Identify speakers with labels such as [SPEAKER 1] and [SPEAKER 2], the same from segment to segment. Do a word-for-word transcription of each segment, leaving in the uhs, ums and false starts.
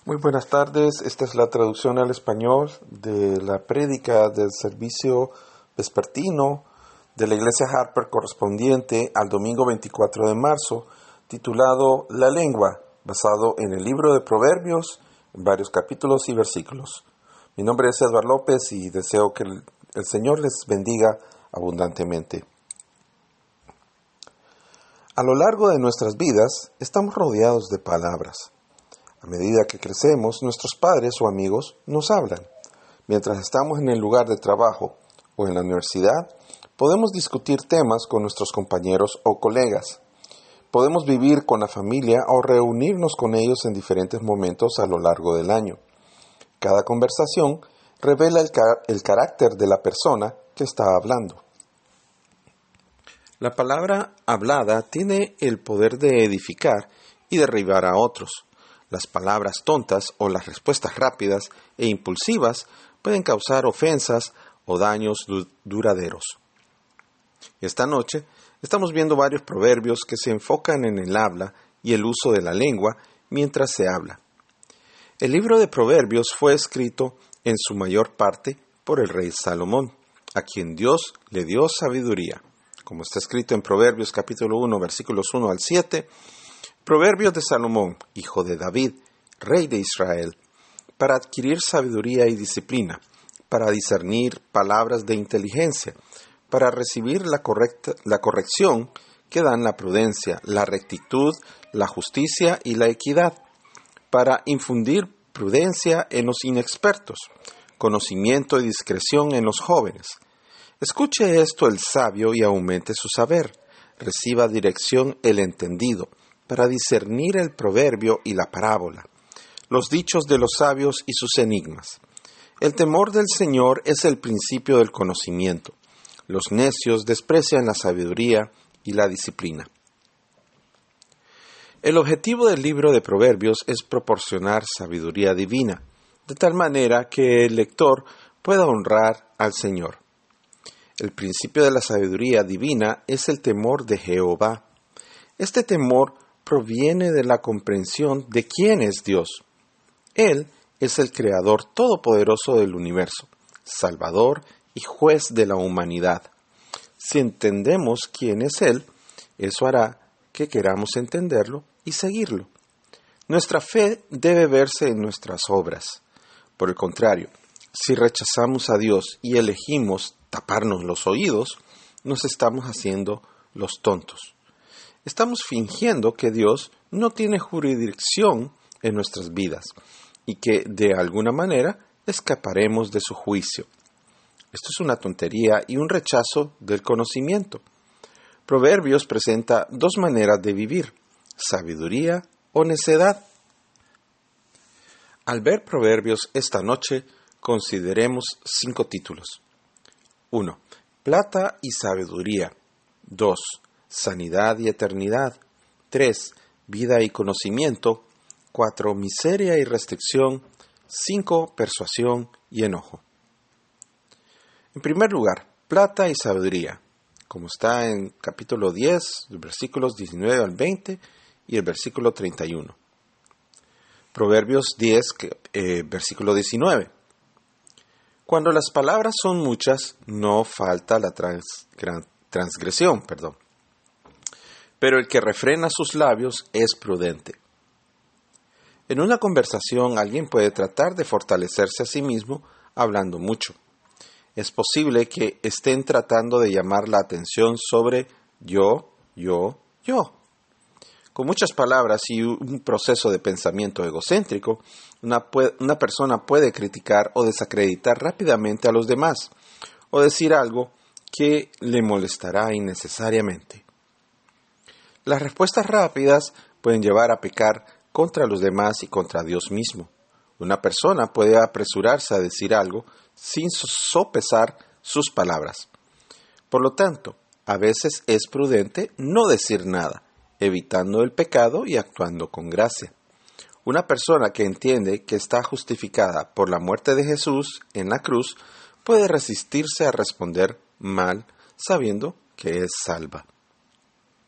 [SPEAKER 1] Muy buenas tardes, esta es la traducción al español de la prédica del servicio vespertino de la Iglesia Harper correspondiente al domingo veinticuatro de marzo, titulado La lengua, basado en el libro de Proverbios, en varios capítulos y versículos. Mi nombre es Eduardo López y deseo que el, el Señor les bendiga abundantemente. A lo largo de nuestras vidas estamos rodeados de palabras. A medida que crecemos, nuestros padres o amigos nos hablan. Mientras estamos en el lugar de trabajo o en la universidad, podemos discutir temas con nuestros compañeros o colegas. Podemos vivir con la familia o reunirnos con ellos en diferentes momentos a lo largo del año. Cada conversación revela el, car- el carácter de la persona que está hablando. La palabra hablada tiene el poder de edificar y derribar a otros. Las palabras tontas o las respuestas rápidas e impulsivas pueden causar ofensas o daños du- duraderos. Esta noche estamos viendo varios proverbios que se enfocan en el habla y el uso de la lengua mientras se habla. El libro de Proverbios fue escrito en su mayor parte por el rey Salomón, a quien Dios le dio sabiduría. Como está escrito en Proverbios capítulo uno, versículos uno al siete, Proverbios de Salomón, hijo de David, rey de Israel, para adquirir sabiduría y disciplina, para discernir palabras de inteligencia, para recibir la, correcta, la corrección que dan la prudencia, la rectitud, la justicia y la equidad, para infundir prudencia en los inexpertos, conocimiento y discreción en los jóvenes. Escuche esto el sabio y aumente su saber, reciba dirección el entendido, para discernir el proverbio y la parábola, los dichos de los sabios y sus enigmas. El temor del Señor es el principio del conocimiento. Los necios desprecian la sabiduría y la disciplina. El objetivo del libro de Proverbios es proporcionar sabiduría divina, de tal manera que el lector pueda honrar al Señor. El principio de la sabiduría divina es el temor de Jehová. Este temor proviene de la comprensión de quién es Dios. Él es el Creador todopoderoso del universo, Salvador y Juez de la humanidad. Si entendemos quién es Él, eso hará que queramos entenderlo y seguirlo. Nuestra fe debe verse en nuestras obras. Por el contrario, si rechazamos a Dios y elegimos taparnos los oídos, nos estamos haciendo los tontos. Estamos fingiendo que Dios no tiene jurisdicción en nuestras vidas y que de alguna manera escaparemos de su juicio. Esto es una tontería y un rechazo del conocimiento. Proverbios presenta dos maneras de vivir, sabiduría o necedad. Al ver Proverbios esta noche, consideremos cinco títulos. uno. Plata y sabiduría. dos. Sanidad y eternidad. tres. Vida y conocimiento. cuatro. Miseria y restricción. cinco. Persuasión y enojo. En primer lugar, plata y sabiduría, como está en capítulo diez, versículos diecinueve al veinte y el versículo treinta y uno. Proverbios diez, eh, versículo diecinueve. Cuando las palabras son muchas, no falta la trans, transgresión, perdón. Pero el que refrena sus labios es prudente. En una conversación alguien puede tratar de fortalecerse a sí mismo hablando mucho. Es posible que estén tratando de llamar la atención sobre yo, yo, yo. Con muchas palabras y un proceso de pensamiento egocéntrico, una, una persona puede criticar o desacreditar rápidamente a los demás, o decir algo que le molestará innecesariamente. Las respuestas rápidas pueden llevar a pecar contra los demás y contra Dios mismo. Una persona puede apresurarse a decir algo sin sopesar sus palabras. Por lo tanto, a veces es prudente no decir nada, evitando el pecado y actuando con gracia. Una persona que entiende que está justificada por la muerte de Jesús en la cruz puede resistirse a responder mal, sabiendo que es salva.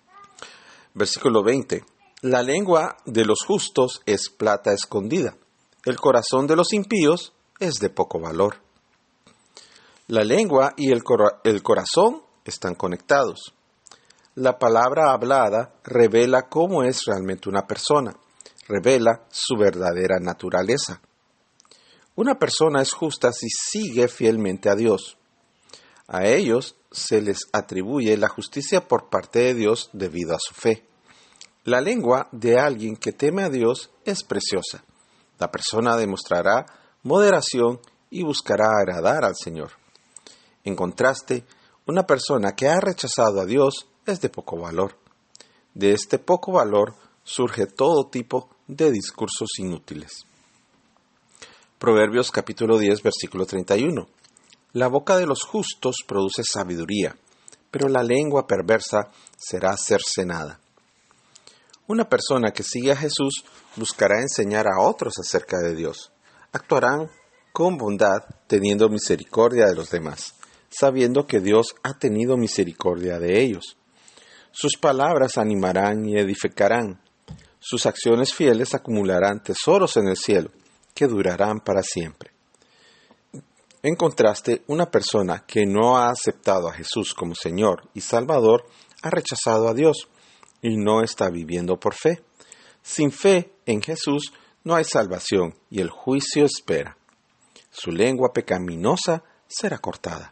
[SPEAKER 1] Versículo veinte. La lengua de los justos es plata escondida, El corazón de los impíos es de poco valor. La lengua y el, cor- el corazón están conectados. La palabra hablada revela cómo es realmente una persona, revela su verdadera naturaleza. Una persona es justa si sigue fielmente a Dios. A ellos se les atribuye la justicia por parte de Dios debido a su fe. La lengua de alguien que teme a Dios es preciosa. La persona demostrará moderación y buscará agradar al Señor. En contraste, una persona que ha rechazado a Dios es de poco valor. De este poco valor surge todo tipo de discursos inútiles. Proverbios capítulo diez, versículo treinta y uno. La boca de los justos produce sabiduría, pero la lengua perversa será cercenada. Una persona que sigue a Jesús buscará enseñar a otros acerca de Dios. Actuarán con bondad, teniendo misericordia de los demás, sabiendo que Dios ha tenido misericordia de ellos. Sus palabras animarán y edificarán. Sus acciones fieles acumularán tesoros en el cielo, que durarán para siempre. En contraste, una persona que no ha aceptado a Jesús como Señor y Salvador ha rechazado a Dios y no está viviendo por fe. Sin fe en Jesús no hay salvación y el juicio espera. Su lengua pecaminosa será cortada.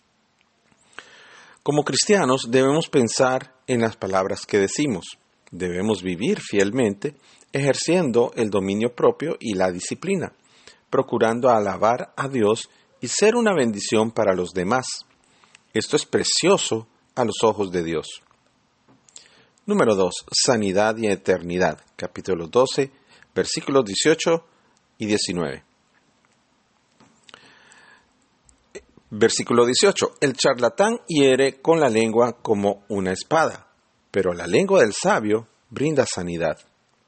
[SPEAKER 1] Como cristianos debemos pensar en las palabras que decimos. Debemos vivir fielmente, ejerciendo el dominio propio y la disciplina, procurando alabar a Dios y ser una bendición para los demás. Esto es precioso a los ojos de Dios. Número dos. Sanidad y eternidad. Capítulo doce, versículos dieciocho y diecinueve. Versículo dieciocho. El charlatán hiere con la lengua como una espada, pero la lengua del sabio brinda sanidad.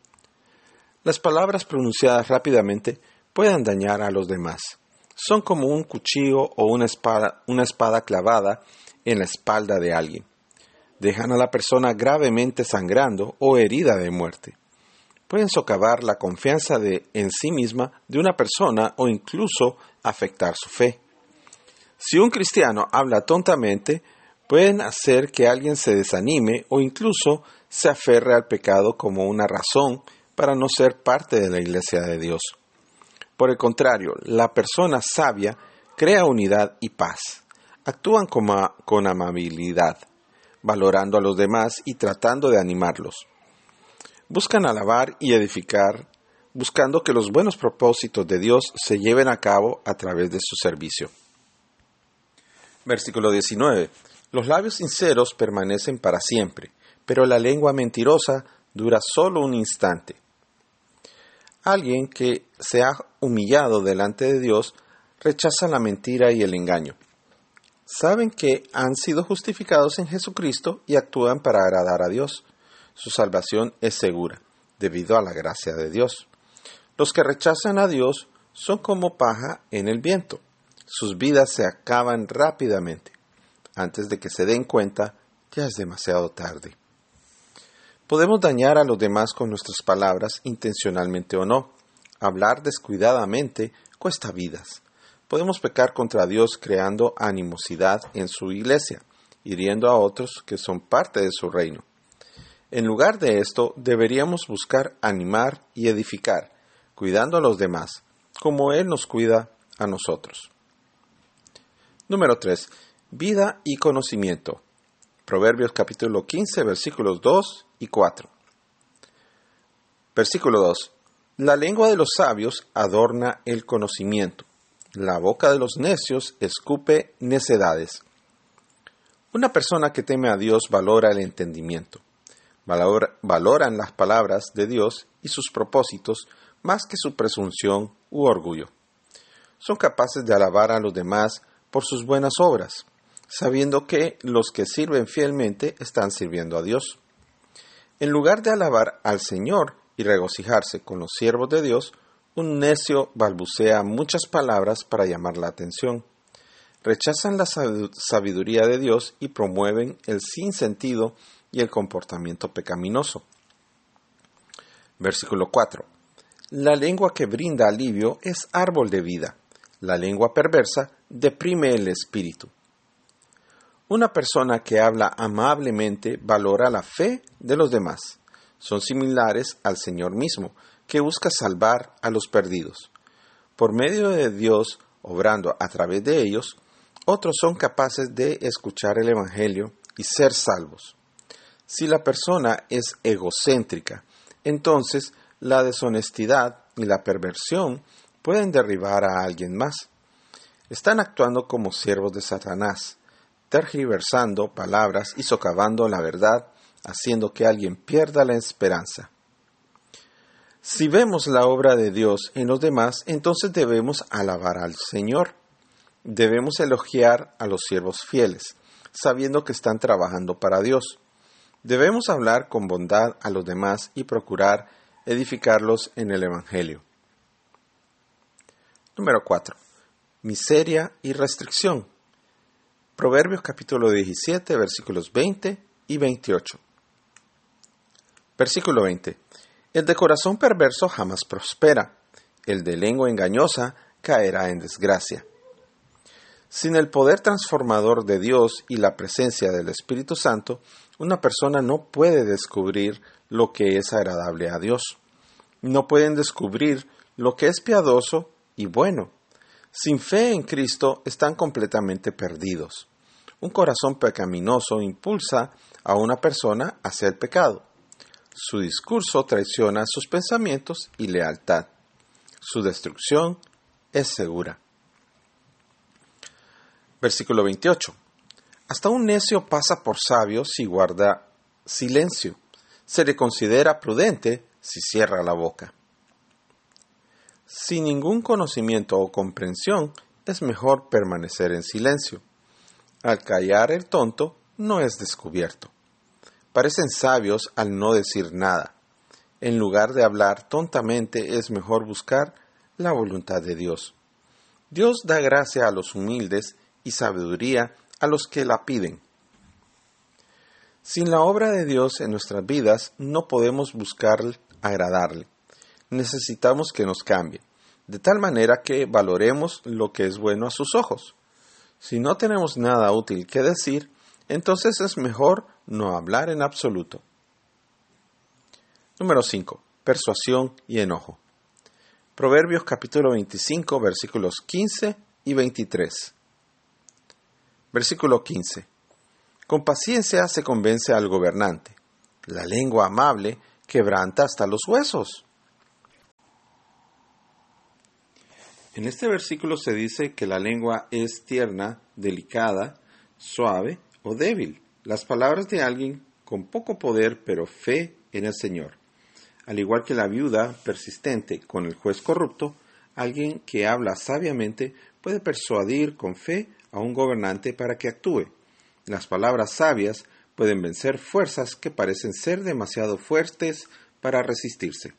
[SPEAKER 1] Las palabras pronunciadas rápidamente pueden dañar a los demás. Son como un cuchillo o una espada, una espada clavada en la espalda de alguien. Dejan a la persona gravemente sangrando o herida de muerte. Pueden socavar la confianza de, en sí misma de una persona o incluso afectar su fe. Si un cristiano habla tontamente, pueden hacer que alguien se desanime o incluso se aferre al pecado como una razón para no ser parte de la iglesia de Dios. Por el contrario, la persona sabia crea unidad y paz. Actúan con, con amabilidad, valorando a los demás y tratando de animarlos. Buscan alabar y edificar, buscando que los buenos propósitos de Dios se lleven a cabo a través de su servicio. Versículo diecinueve. Los labios sinceros permanecen para siempre, pero la lengua mentirosa dura solo un instante. Alguien que se ha humillado delante de Dios rechaza la mentira y el engaño. Saben que han sido justificados en Jesucristo y actúan para agradar a Dios. Su salvación es segura, debido a la gracia de Dios. Los que rechazan a Dios son como paja en el viento. Sus vidas se acaban rápidamente. Antes de que se den cuenta, ya es demasiado tarde. Podemos dañar a los demás con nuestras palabras, intencionalmente o no. Hablar descuidadamente cuesta vidas. Podemos pecar contra Dios creando animosidad en su iglesia, hiriendo a otros que son parte de su reino. En lugar de esto, deberíamos buscar animar y edificar, cuidando a los demás, como Él nos cuida a nosotros. Número tres. Vida y conocimiento. Proverbios capítulo quince, versículos dos y cuatro. Versículo dos. La lengua de los sabios adorna el conocimiento. La boca de los necios escupe necedades. Una persona que teme a Dios valora el entendimiento. Valor, valoran las palabras de Dios y sus propósitos más que su presunción u orgullo. Son capaces de alabar a los demás por sus buenas obras, sabiendo que los que sirven fielmente están sirviendo a Dios. En lugar de alabar al Señor y regocijarse con los siervos de Dios, un necio balbucea muchas palabras para llamar la atención. Rechazan la sabiduría de Dios y promueven el sinsentido y el comportamiento pecaminoso. Versículo cuatro. La lengua que brinda alivio es árbol de vida. La lengua perversa deprime el espíritu. Una persona que habla amablemente valora la fe de los demás. Son similares al Señor mismo, que busca salvar a los perdidos. Por medio de Dios, obrando a través de ellos, otros son capaces de escuchar el Evangelio y ser salvos. Si la persona es egocéntrica, entonces la deshonestidad y la perversión pueden derribar a alguien más. Están actuando como siervos de Satanás, tergiversando palabras y socavando la verdad, haciendo que alguien pierda la esperanza. Si vemos la obra de Dios en los demás, entonces debemos alabar al Señor. Debemos elogiar a los siervos fieles, sabiendo que están trabajando para Dios. Debemos hablar con bondad a los demás y procurar edificarlos en el Evangelio. Número cuatro. Miseria y restricción. Proverbios capítulo diecisiete, versículos veinte y veintiocho. Versículo veinte. El de corazón perverso jamás prospera, el de lengua engañosa caerá en desgracia. Sin el poder transformador de Dios y la presencia del Espíritu Santo, una persona no puede descubrir lo que es agradable a Dios. No pueden descubrir lo que es piadoso y bueno. Sin fe en Cristo están completamente perdidos. Un corazón pecaminoso impulsa a una persona hacia el pecado. Su discurso traiciona sus pensamientos y lealtad. Su destrucción es segura. Versículo veintiocho. Hasta un necio pasa por sabio si guarda silencio. Se le considera prudente si cierra la boca. Sin ningún conocimiento o comprensión, es mejor permanecer en silencio. Al callar el tonto, no es descubierto. Parecen sabios al no decir nada. En lugar de hablar tontamente, es mejor buscar la voluntad de Dios. Dios da gracia a los humildes y sabiduría a los que la piden. Sin la obra de Dios en nuestras vidas, no podemos buscar agradarle. Necesitamos que nos cambie, de tal manera que valoremos lo que es bueno a sus ojos. Si no tenemos nada útil que decir, entonces es mejor no hablar en absoluto. Número cinco. Persuasión y enojo. Proverbios capítulo veinticinco, versículos quince y veintitrés. Versículo quince. Con paciencia se convence al gobernante. La lengua amable quebranta hasta los huesos. En este versículo se dice que la lengua es tierna, delicada, suave o débil. Las palabras de alguien con poco poder pero fe en el Señor. Al igual que la viuda persistente con el juez corrupto, alguien que habla sabiamente puede persuadir con fe a un gobernante para que actúe. Las palabras sabias pueden vencer fuerzas que parecen ser demasiado fuertes para resistirse.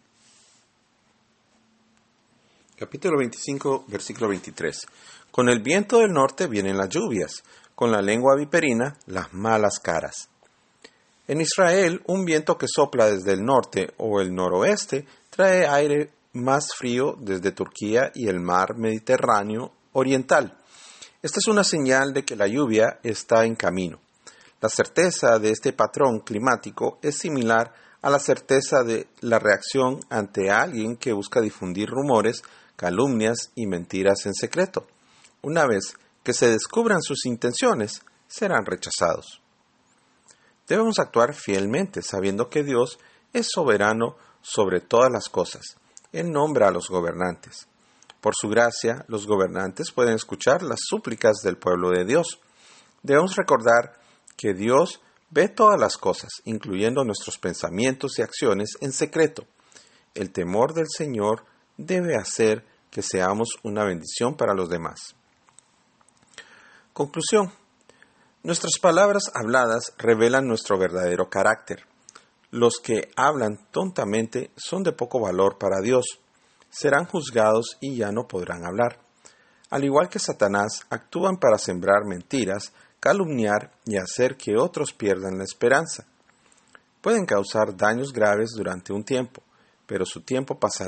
[SPEAKER 1] Capítulo veinticinco, versículo veintitrés. Con el viento del norte vienen las lluvias, con la lengua viperina las malas caras. En Israel, un viento que sopla desde el norte o el noroeste trae aire más frío desde Turquía y el mar Mediterráneo oriental. Esta es una señal de que la lluvia está en camino. La certeza de este patrón climático es similar a la certeza de la reacción ante alguien que busca difundir rumores, calumnias y mentiras en secreto. Una vez que se descubran sus intenciones, serán rechazados. Debemos actuar fielmente, sabiendo que Dios es soberano sobre todas las cosas. Él nombra a los gobernantes. Por su gracia, los gobernantes pueden escuchar las súplicas del pueblo de Dios. Debemos recordar que Dios ve todas las cosas, incluyendo nuestros pensamientos y acciones en secreto. El temor del Señor debe hacer que seamos una bendición para los demás. Conclusión. Nuestras palabras habladas revelan nuestro verdadero carácter. Los que hablan tontamente son de poco valor para Dios. Serán juzgados y ya no podrán hablar. Al igual que Satanás, actúan para sembrar mentiras, calumniar y hacer que otros pierdan la esperanza. Pueden causar daños graves durante un tiempo, pero su tiempo pasará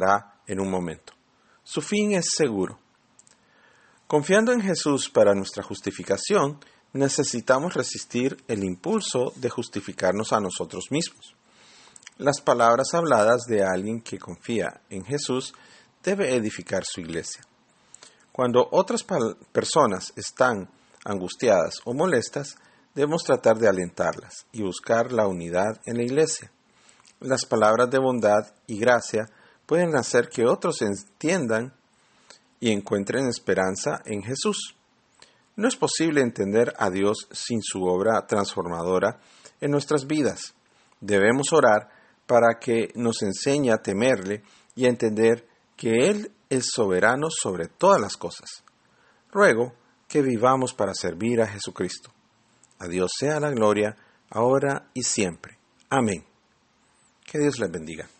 [SPEAKER 1] en un momento. Su fin es seguro. Confiando en Jesús para nuestra justificación, necesitamos resistir el impulso de justificarnos a nosotros mismos. Las palabras habladas de alguien que confía en Jesús debe edificar su iglesia. Cuando otras personas están angustiadas o molestas, debemos tratar de alentarlas y buscar la unidad en la iglesia. Las palabras de bondad y gracia pueden hacer que otros entiendan y encuentren esperanza en Jesús. No es posible entender a Dios sin su obra transformadora en nuestras vidas. Debemos orar para que nos enseñe a temerle y a entender que Él es soberano sobre todas las cosas. Ruego que vivamos para servir a Jesucristo. A Dios sea la gloria, ahora y siempre. Amén. Que Dios les bendiga.